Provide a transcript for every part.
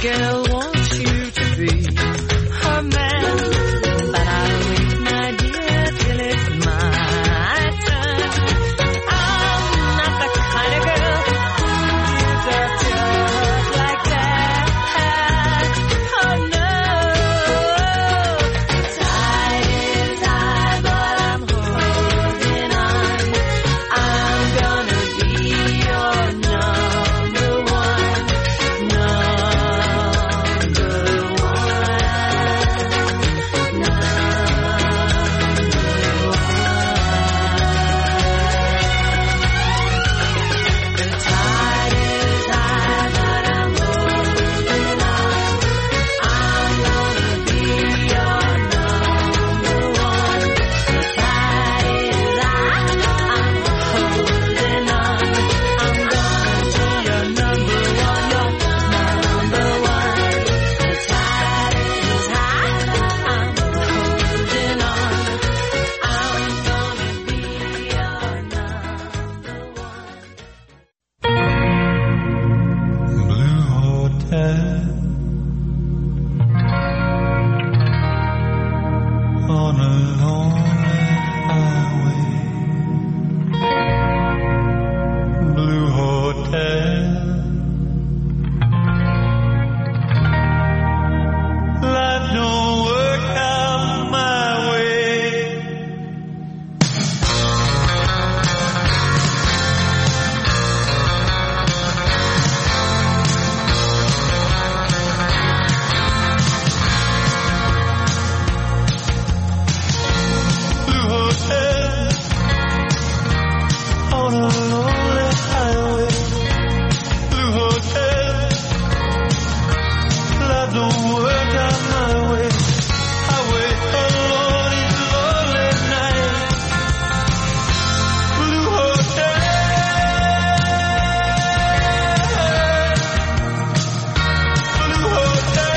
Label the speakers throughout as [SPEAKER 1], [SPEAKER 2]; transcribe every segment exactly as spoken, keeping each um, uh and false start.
[SPEAKER 1] girl wants you to be her man, but I'll wait, my dear, till it's my turn. I'm not the kind of girl who gives up just like that. Oh no, the tide is high, but I'm holding on. I'm gonna be your number one, number one, number one. The tide is high, but I'm holding on. I'm gonna be your number one. The tide is high, I'm holding on. I'm gonna be your number one, your number one. The tide is high, I'm holding on. I'm gonna be your number one.
[SPEAKER 2] Blue Hotel on a lonely highway. Blue Hotel, life don't work out my way. Blue Hotel on a lonely highway. Blue Hotel, life don't work out my way. I wait alone each lonely night. Blue Hotel, Blue Hotel,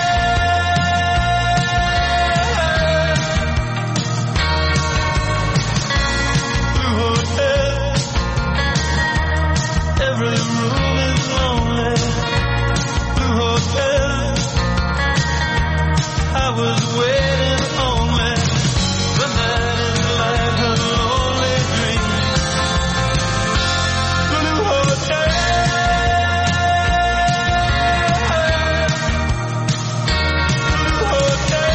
[SPEAKER 2] Blue Hotel. Every room is lonely. Blue Hotel, I was waiting only. The night is like a lonely dream. Blue Hotel, Blue Hotel.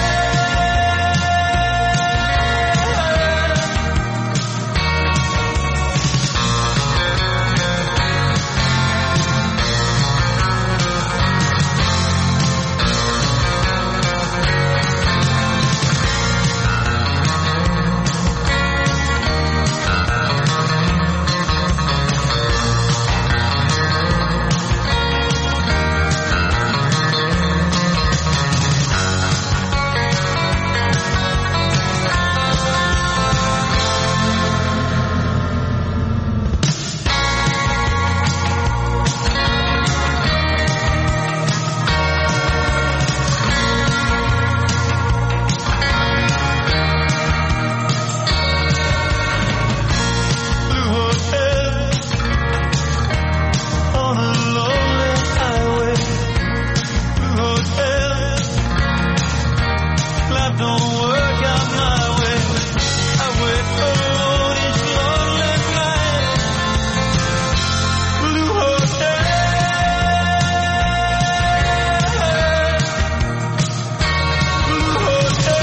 [SPEAKER 2] Blue Hotel on a lonely highway. Blue Hotel, life don't work out my way. I wait alone each lonely night. Blue Hotel, Blue Hotel.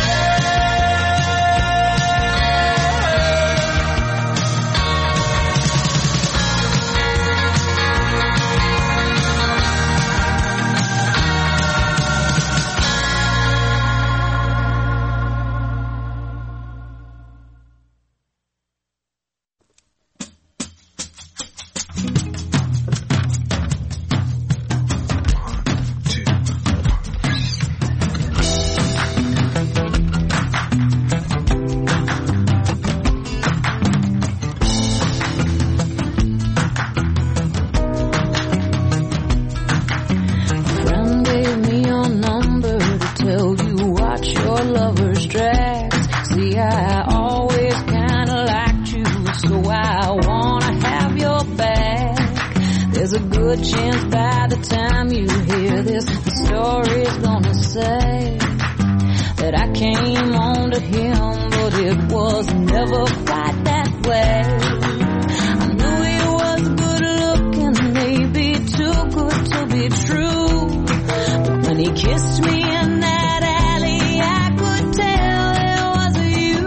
[SPEAKER 1] Friend gave me your number to tell you watch your lover's tracks. See, I always kinda liked you, so I wanna have your back. There's a good chance by the time you hear this, story's gonna say that I came on to him, but it was never quite that way. I knew he was good looking, maybe too good to be true, but when he kissed me in that alley, I could tell it was you.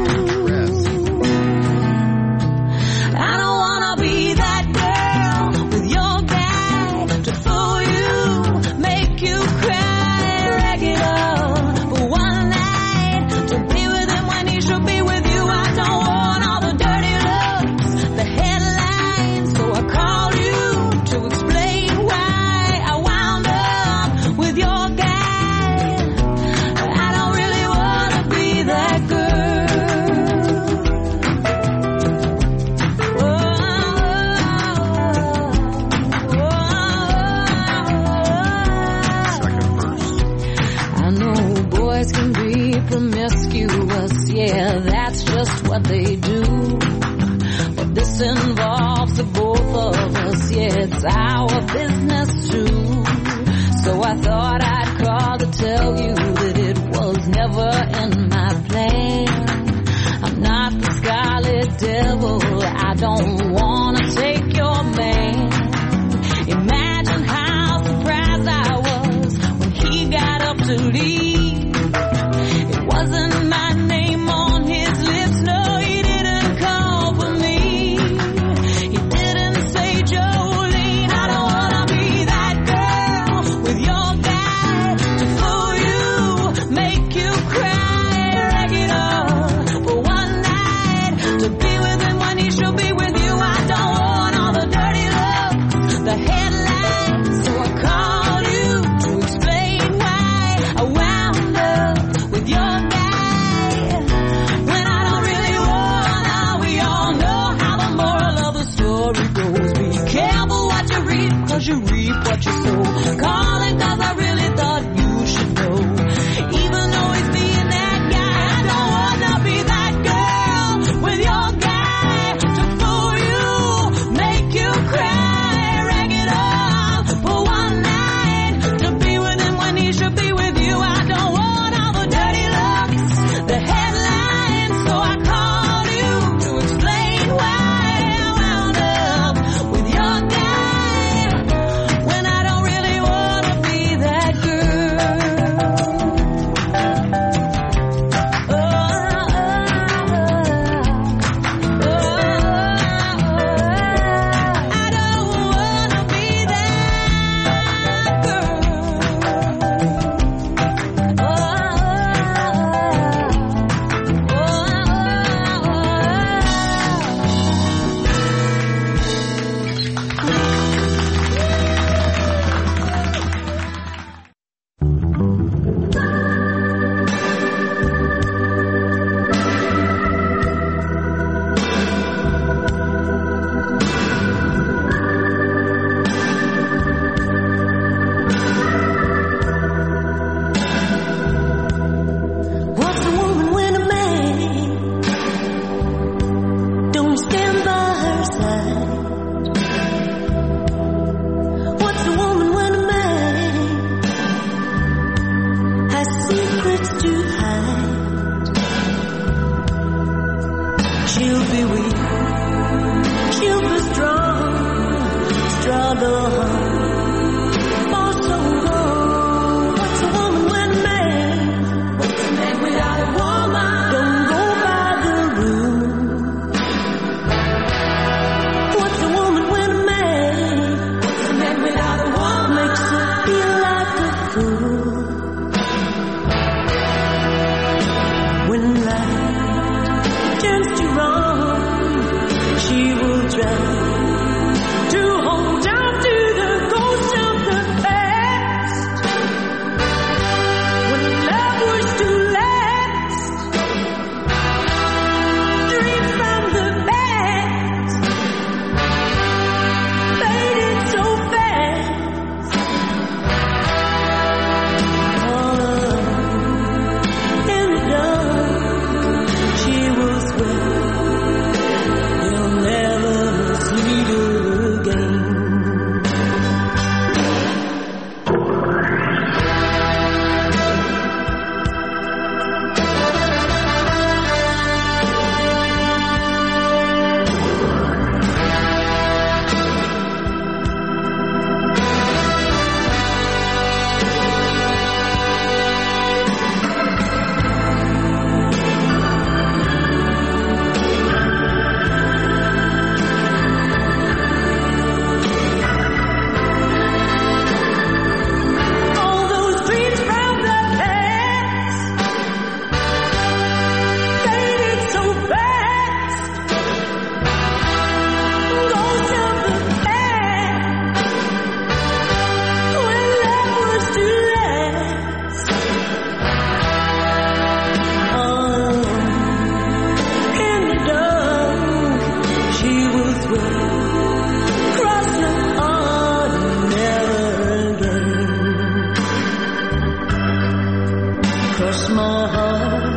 [SPEAKER 1] I don't wanna be that girl with your guy to fool you, make you cry, rag it up for one night, to be with him when he should be with you. I don't want all the dirty looks, the headlines, so I called you to explain why I wound up with your guy. I don't really wanna be that girl. Oh, oh, oh. I know boys can be promiscuous, yeah, that's just what they do. But this involves the both of us, yeah, it's our business too. So I thought I'd call to tell you that it was never in my plan. I'm not the Scarlet Devil, I don't wanna take your man. Imagine how surprised I was when he got up to leave. It wasn't my name on his lips, no, he didn't call for me. He didn't say Jolene. I don't wanna be that girl with your guy to fool you, make you cry, rag it up for one night, to be with him when he should be with you. I don't want all the dirty looks, the headlines, so I called you to explain why I wound up with your guy when I don't really wanna. We all know how the moral of the story goes. Be careful what you reap, cause you reap what you sow. Calling cause I really thought you should know. Even though he's being that guy, I don't wanna be that girl with your guy to fool you, make you cry, rag it up for one night, to be with him when he should be with you. I don't want all the dirty looks, the headlines, so I called you to explain why I wound up with your guy when I don't really wanna be that girl. Oh, oh, oh, oh. I don't wanna be that girl. Oh,
[SPEAKER 3] What's a woman when a man don't stand by her side? What's a woman when a man has secrets to hide? She'll be weak, she'll be strong, struggle hard for so long. What's a woman when a man What's a man without a woman? Don't go by the rules. What's a woman when a man What's a man without a woman? Makes her feel like a fool. When right turns to wrong, she will try to hold on to the ghost of the past. When love was to last, dreams from the past faded so fast. Cross my heart,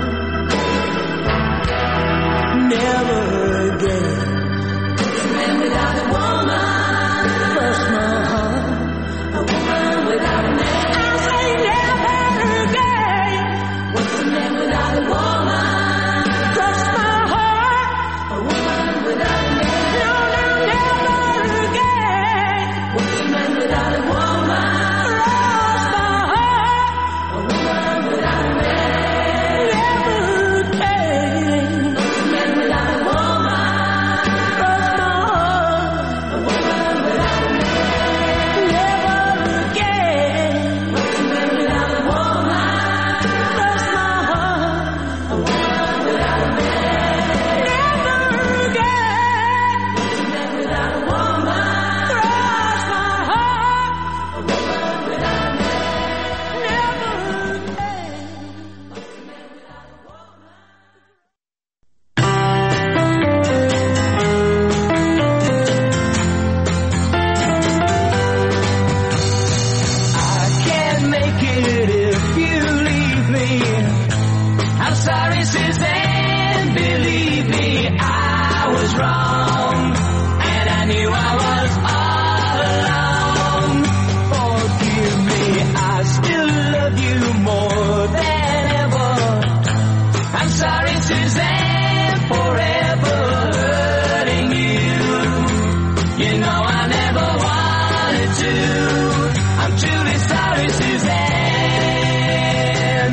[SPEAKER 3] never again. Man without a woman, cross my heart, a woman without a man. I say never again. What's a man without a woman? Cross my heart, a woman without a man. No, no, never again. What's a man without a woman? Cross my heart, a woman without a man. Never again. What's a man without a woman? Cross my heart, a woman without a man. Never again. What's a man without a woman? Cross my heart, a woman without a man. Never again. What's a man without a woman? Cross my heart, a woman without a man. Never again. What's a man without a woman?
[SPEAKER 2] I can't make it if you leave me. I'm sorry, Suzanne, believe me, I was wrong, and I knew I was all alone. Forgive me, I still love you more than ever. I'm sorry, Suzanne, forever hurting you. You know I never wanted to. I'm truly sorry, Suzanne.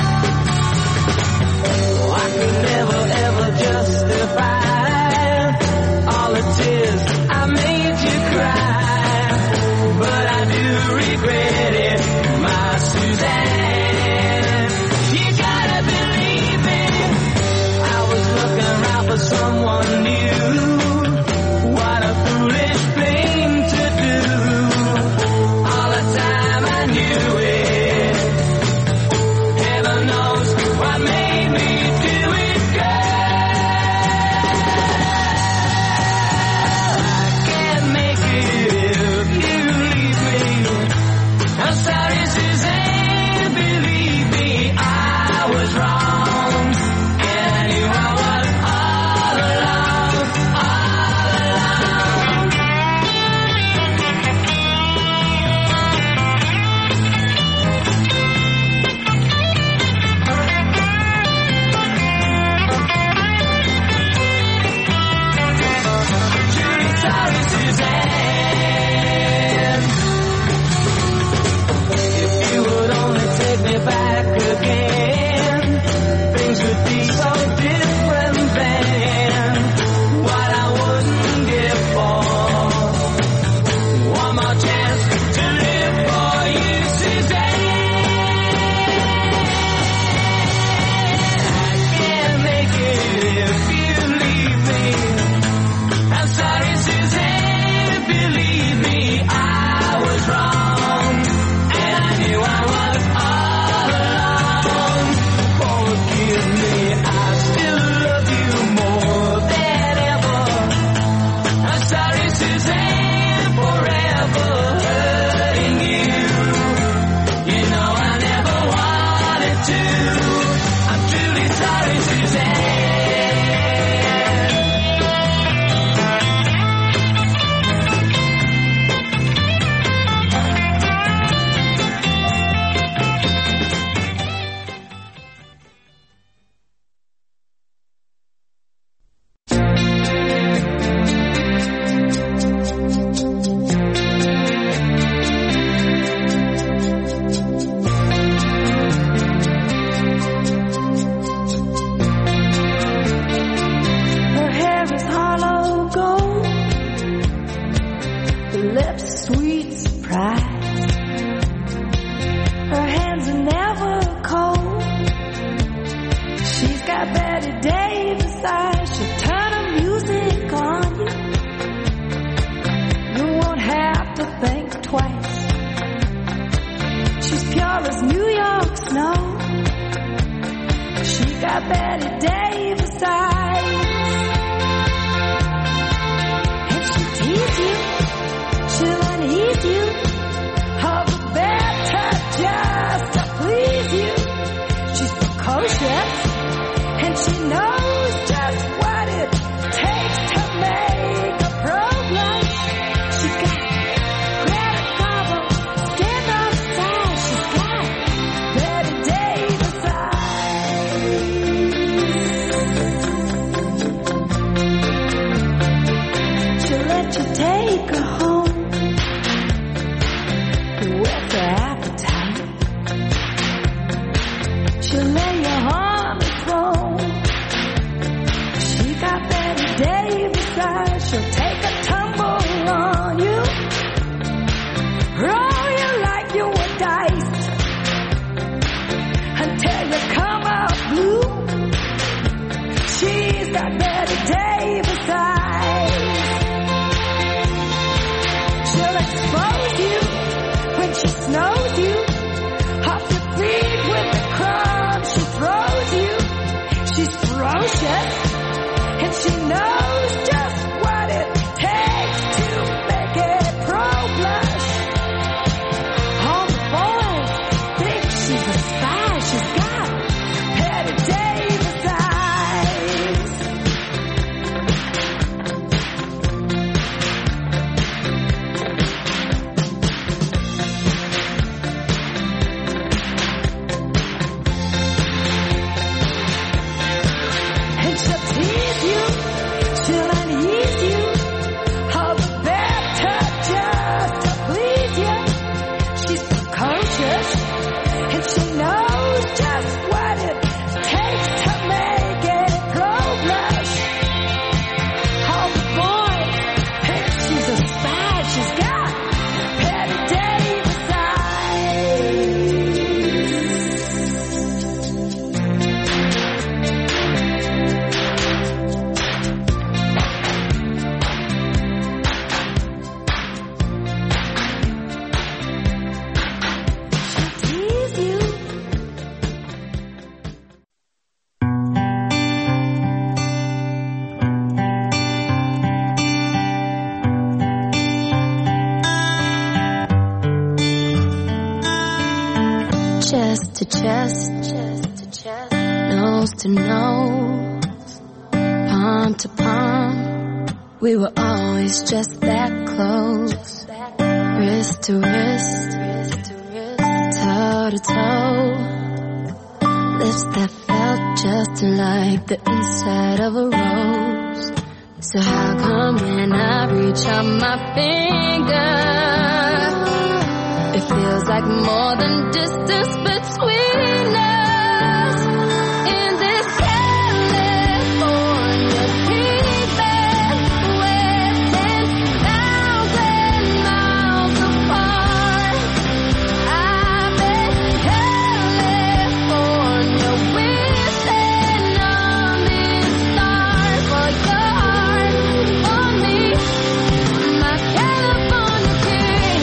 [SPEAKER 2] Oh, I could never ever justify all the tears I made you cry, but I do regret it, my Suzanne. You gotta believe me, I was looking around for someone new. What a foolish thing to do. All the time I knew it. Heaven knows what made me do it, girl. I can't make it if you leave me. I'm sorry, Suzanne, believe me, I was wrong, and I knew I was all alone, all alone. Truly sorry, Suzanne. If you would only take me back again, things would be so different then. What I wouldn't give for one more chance to live for you, Suzanne. I can't make it if you leave me. I'm sorry, Suzanne, believe me, I was wrong, and I knew I was all alone. Forgive me, I still love you more than ever. I'm sorry, Suzanne, forever hurting you. You know I never wanted to. I'm truly sorry, Suzanne.
[SPEAKER 3] Her hair is hollow gold, her lips a sweet surprise. Her hands are never cold. She's got Betty Davis eyes. She'll turn her music on you. You won't have to think twice. She's pure as New York snow. She got Betty Davis eyes. And she'll tease you, she'll unease you, all the better just to please you. She's
[SPEAKER 1] chest to chest, chest to chest, nose to nose, palm to palm. We were always just that close, wrist to wrist, toe to toe, lips that felt just like the inside of a rose. So how come when I reach out my finger, it feels like more than distance between us in this California fever, we're ten thousand miles apart. I bet California wishing I'm in stars for your heart, for me, my California king.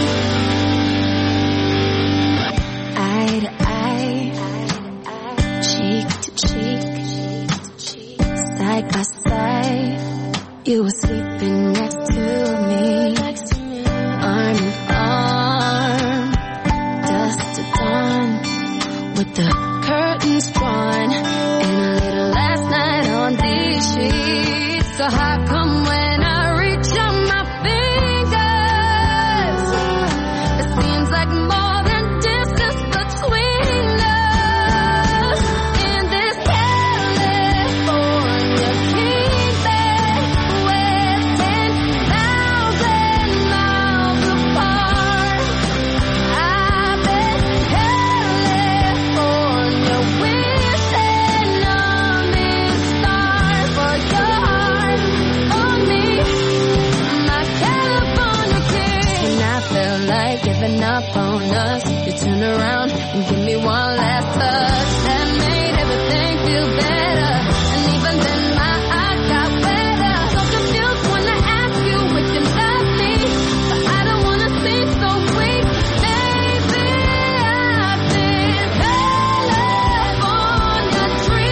[SPEAKER 1] Eye to eye, cheek to cheek, side by side. You were sleeping next to me, arm in arm, dusk to dawn, with the curtains drawn, and a little last night on these sheets. So how come when I reach out my fingers, it seems like more than distance between us in this California kingdom, we're ten thousand miles apart. I bet California wishing I'm in stars for your heart, for me, my California king. And I felt like giving up on us. You turn around and give me one last touch that made everything feel better. And even then my eyes got wetter. So confused when I ask you if you love me, but I don't wanna seem so weak. Maybe I've been California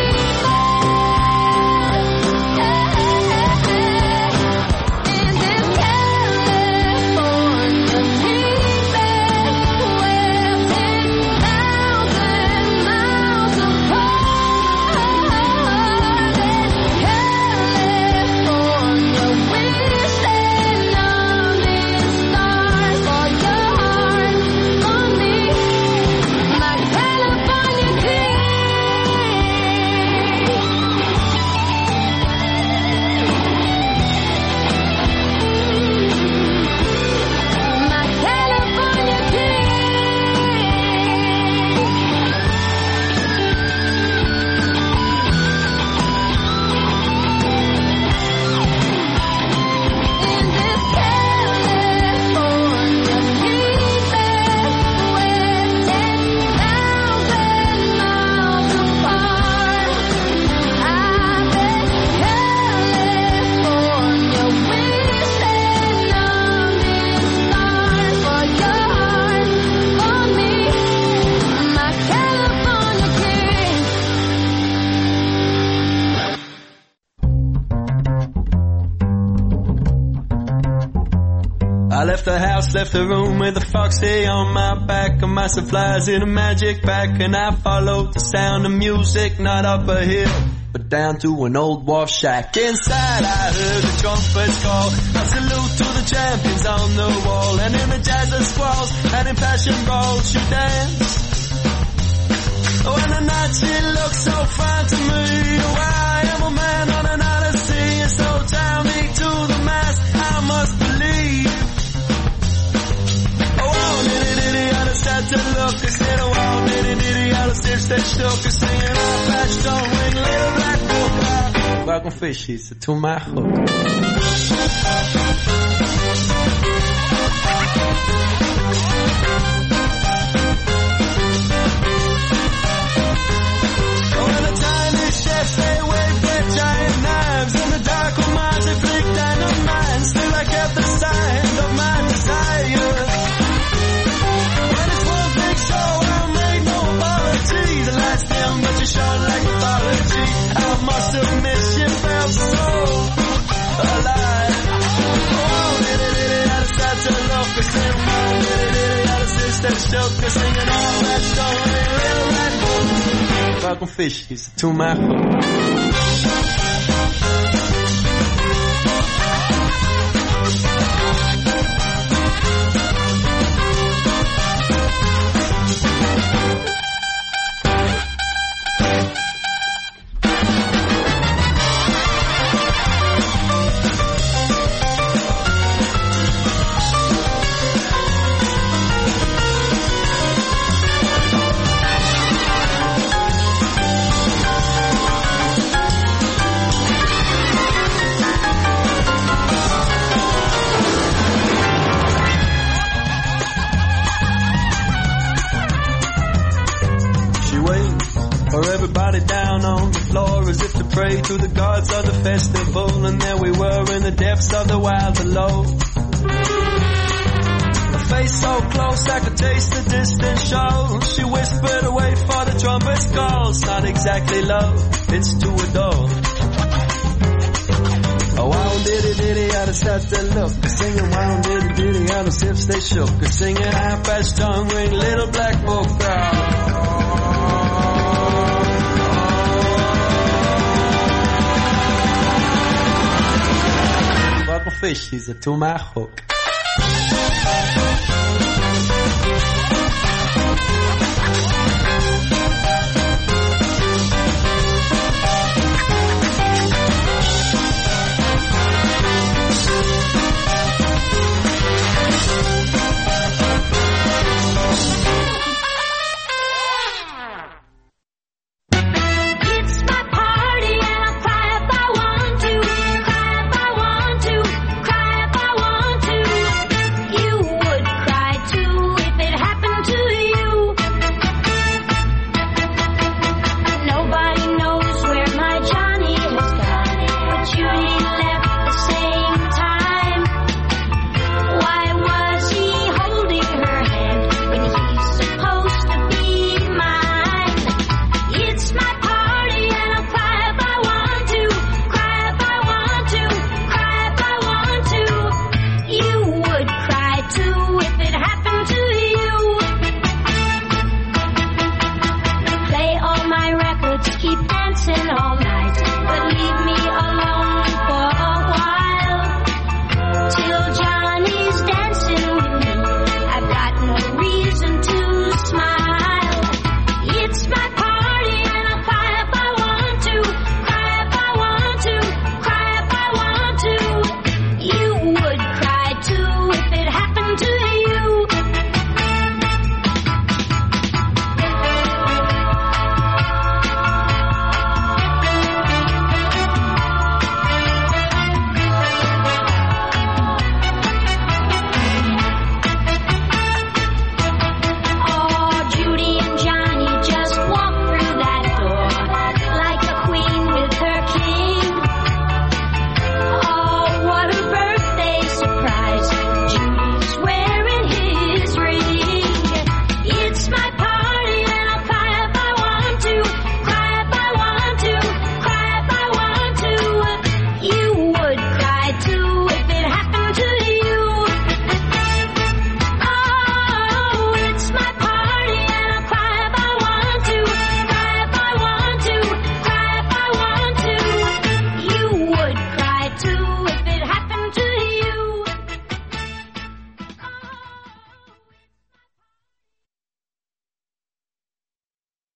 [SPEAKER 1] dreaming in this California kingdom, we're ten thousand miles apart. In California, wishing I'm in stars for your heart, for me, my California king. My California king. In this California kingdom, we're ten thousand miles apart. I bet California wishing I'm in stars for your heart, for me, my California king.
[SPEAKER 4] I left the house, left the room with a foxy on my back and my supplies in a magic bag, and I followed the sound of music, not up a hill, but down to an old wharf shack. Inside I heard the trumpets call, a salute to the champions on the wall, and in the jazz of squalls and in passion brawls you dance. Oh, and the night she looks so fine to me. Oh, I am a man on an odyssey, and so tie me to the mast, I must believe. Oh, oh, nitty nitty, I just had to look, I said, oh, oh, nitty nitty, I just stitched that shook, and singing, oh, patch don't ring, little black book. Welcome fishies to my hook. Oh, and the tiny chefs, they wave their giant knives, and the dark old minds, they flick dynamite. Still I kept the sign of my desire. When it's one big show, I made no apologies. The lights dim, but you shone like mythology. I must admit she felt so alive. Oh, did it, did it, I just had to look, I said, oh, did it, did it, I just stitched that joke, singing all that story, little Fucking fish, he's a two-mile hook. Down on the floor as if to pray to the gods of the festival, and there we were in the depths of the wild below. A face so close I could taste the distant show. She whispered away for the trumpet's call. It's not exactly love, it's to adore. Oh, wow, diddy diddy, out of sight that look. Singing wow, diddy diddy, out of hips they shook. Singing half-fast tongue ring, little black book girl. Fish, he's a two-mile hook.